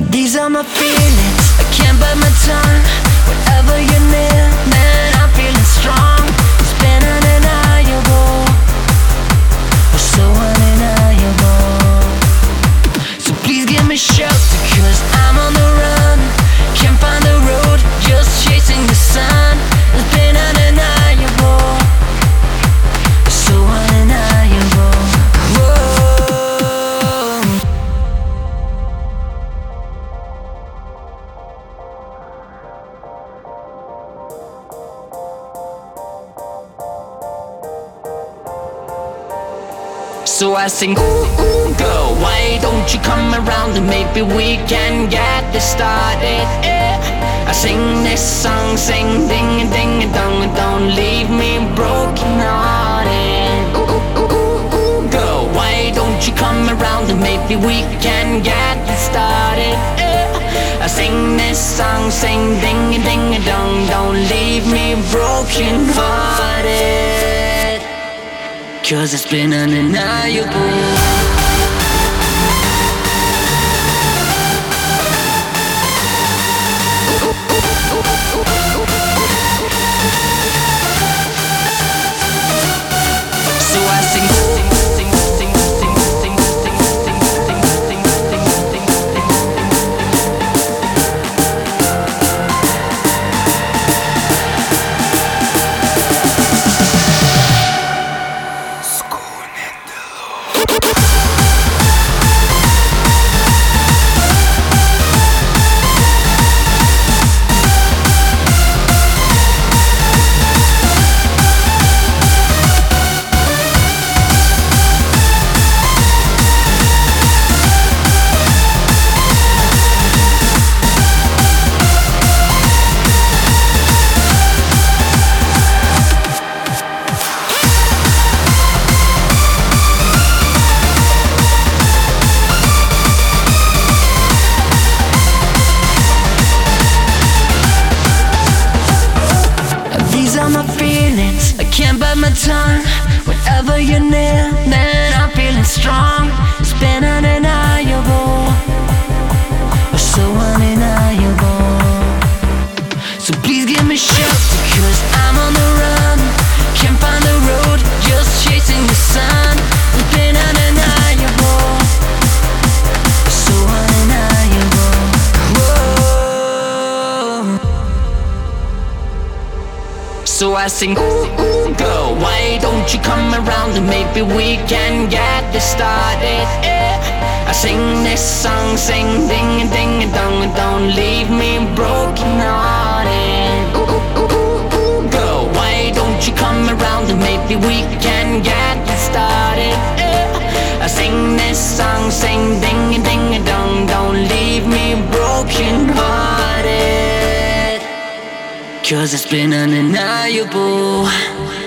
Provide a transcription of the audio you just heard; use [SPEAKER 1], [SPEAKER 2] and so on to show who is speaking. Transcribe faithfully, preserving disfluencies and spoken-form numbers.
[SPEAKER 1] These are my feelings, I can't bite my tongue. Whenever you're near, man, I'm feeling strong. It's been undeniable, oh so undeniable. So please give me shelter, cause I'm on the run. Can't find the road, just chasing the sun. It's been undeniable, so undeniable. Whoa. So I sing, ooh, ooh, girl, why don't you come around and maybe we can get this started, yeah. I sing this song, sing ding a ding a dong, don't leave me broken hearted. Ooh, ooh, ooh, ooh, ooh, girl, why don't you come around and maybe we can get this started, yeah. I sing this song, sing ding a ding a dong, don't leave me broken hearted. Cause it's been undeniable. Tongue. Whenever you're near, man, I'm feeling strong. It's been undeniable, oh so undeniable. So please give me shelter, cause I'm on the run. Can't find the road, just chasing the sun. It's been undeniable, oh so undeniable. Whoa. So I sing, ooh, ooh, girl, why don't you come around and maybe we can get this started, yeah. I sing this song, sing ding a ding a dong, don't leave me broken hearted. Ooh, ooh, ooh, ooh, ooh, girl, why don't you come around and maybe we can get this started, yeah. I sing this song, sing ding a ding a dong, don't leave me broken hearted. Cause it's been undeniable.